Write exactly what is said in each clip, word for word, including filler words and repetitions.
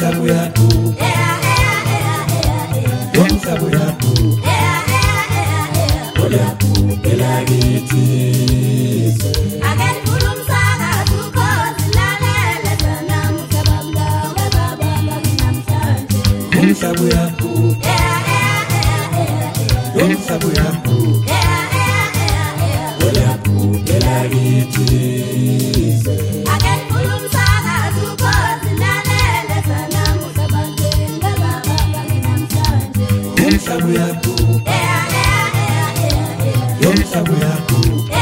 umhlaba uyaguga, umhlaba uyaguga, uyaguga lakithi. Umhlaba uyaguga, umhlaba uyaguga, uyaguga lakithi. Umhlaba uyaguga, umhlaba uyaguga,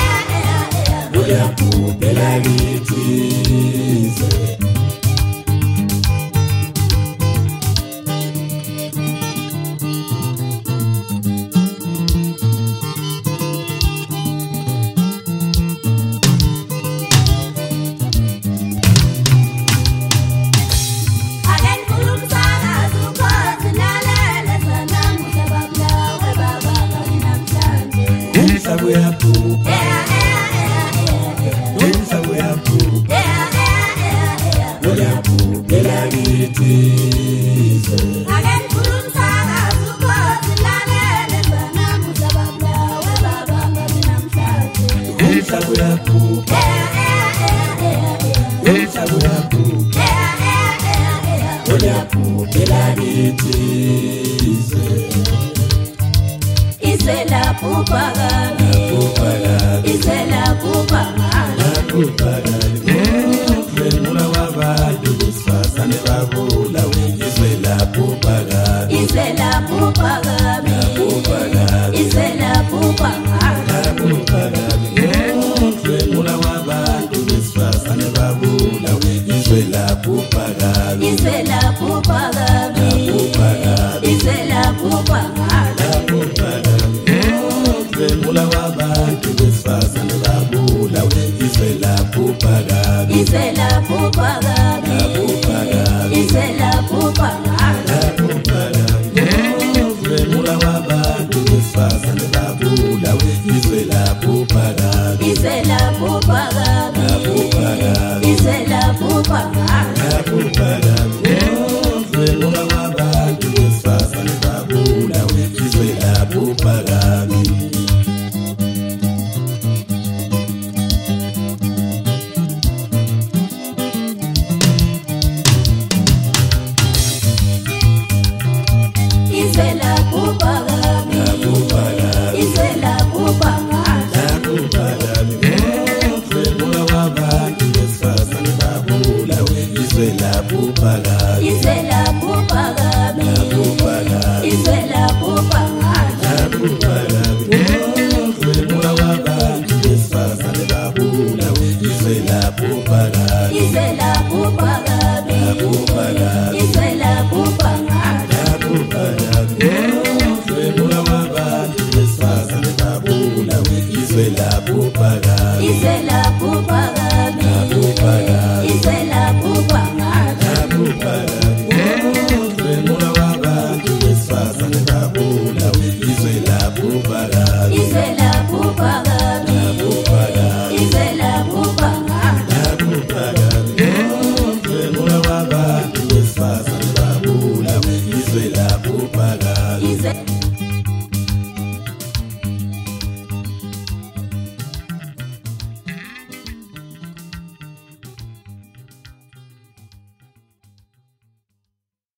uyaguga lakithi. Umhlaba uyaguga, umhlaba uyaguga, uyaguga lakithi. Umhlaba uyaguga, umhlaba uyaguga, uyaguga lakithi. Isela kupagami, isela kupagami, kupagami. Mula wabantu kusasa nebabula, isela kupagami, isela kupagami, isela kupagami, mula wabantu kusasa nebabula, isela kupagami, isela kupagami, isela kupagami. Mula wabantu besifazane babula, isela kupagami, isela kupagami, isela kupagami. Mula wabantu besifazane babula, isela kupagami, isela kupagami, isela kupagami. Mula wabantu besifazane babula, isela kupagami. Isela kupagami, isela kupagami. Mula wabantu besifazane babula, isela kupagami, isela kupagami, isela kupagami.